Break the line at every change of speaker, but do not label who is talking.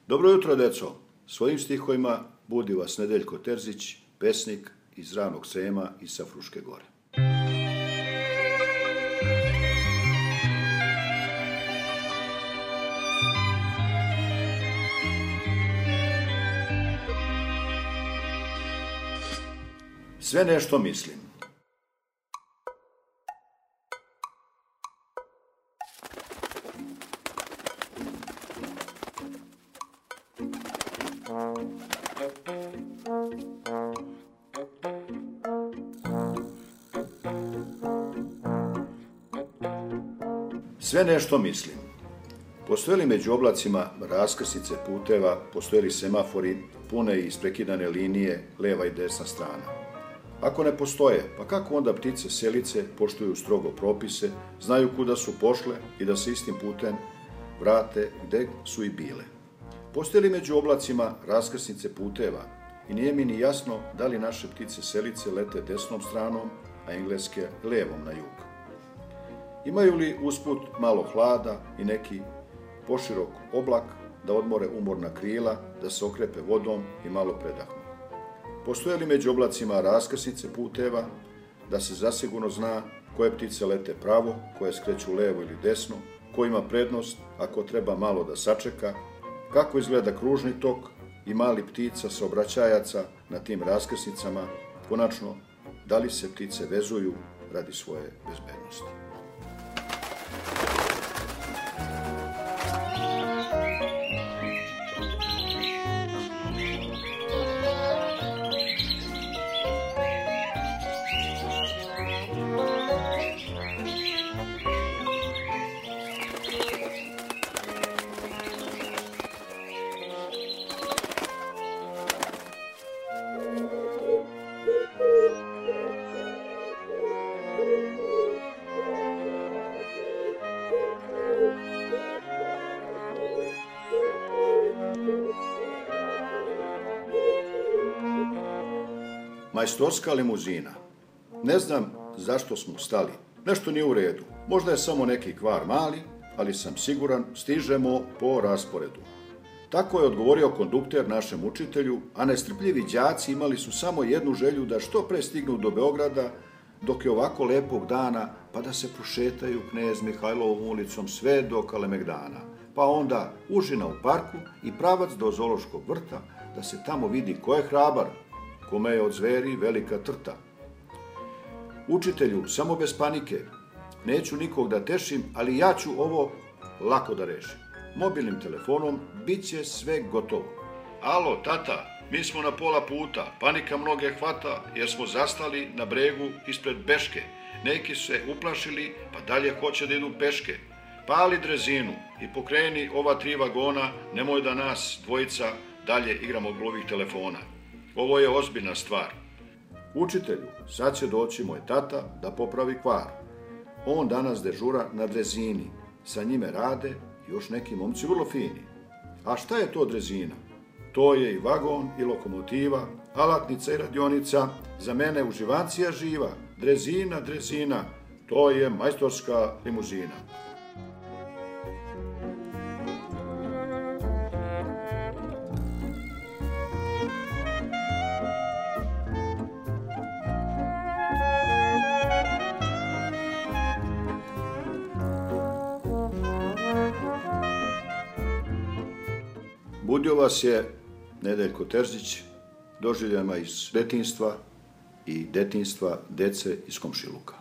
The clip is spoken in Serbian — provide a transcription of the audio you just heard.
Dobro jutro, deco! Svojim stihovima budi vas Nedeljko Terzić, pesnik iz Ravnog Srema i sa Fruške Gore. Sve nešto mislim. Sve nešto mislim. Postoje li među oblacima raskrsnice puteva, postoje li semafori, pune i isprekidane linije, leva i desna strana? Ako ne postoje, pa kako onda ptice selice poštuju strogo propise, znaju kuda su pošle i da se istim putem vrate gde su i bile? Postoje li među oblacima raskrsnice puteva i nije mi ni jasno da li naše ptice selice lete desnom stranom, a engleske levom na jug? Imaju li usput malo hlada i neki poširok oblak da odmore umorna krila, da se okrepe vodom i malo predahnu? Postoje li među oblacima raskrsnice puteva da se zasigurno zna koje ptice lete pravo, koje skreću levo ili desno, ko ima prednost ako treba malo da sačeka, kako izgleda kružni tok i mali ptica saobraćajaca na tim raskrsnicama, konačno, da li se ptice vezuju radi svoje bezbednosti? Majstorska limuzina. Ne znam zašto smo stali. Nešto nije u redu. Možda je samo neki kvar mali, ali sam siguran stižemo po rasporedu. Tako je odgovorio kondukter našem učitelju, a nestrpljivi đaci imali su samo jednu želju da što pre stignu do Beograda, dok je ovako lepog dana, pa da se prošetaju Knez Mihajlovom ulicom sve do Kalemegdana. Pa onda užina u parku i pravac do zoološkog vrta, da se tamo vidi ko je hrabar, kome je od zveri velika trta. Učitelju, samo bez panike, neću nikog da tešim, ali ja ću ovo lako da rešim. Mobilnim telefonom bit će sve gotovo. Alo, tata, mi smo na pola puta, panika mnoge hvata, jer smo zastali na bregu ispred Beške. Neki se uplašili, pa dalje hoće da idu peške. Pali drezinu i pokreni ova 3 vagona, nemoj da nas dvojica dalje igramo glovih telefona. Ovo je ozbiljna stvar. Učitelju, sad će doći moj tata da popravi kvar. On danas dežura na drezini. Sa njime rade još neki momci vrlo fini. A šta je to drezina? To je i vagon i lokomotiva, alatnica i radionica, za mene uživancija živa. Drezina, drezina, to je majstorska limuzina. Budio vas je Nedeljko Terzić doživljajima iz detinjstva i detinjstva dece iz komšiluka.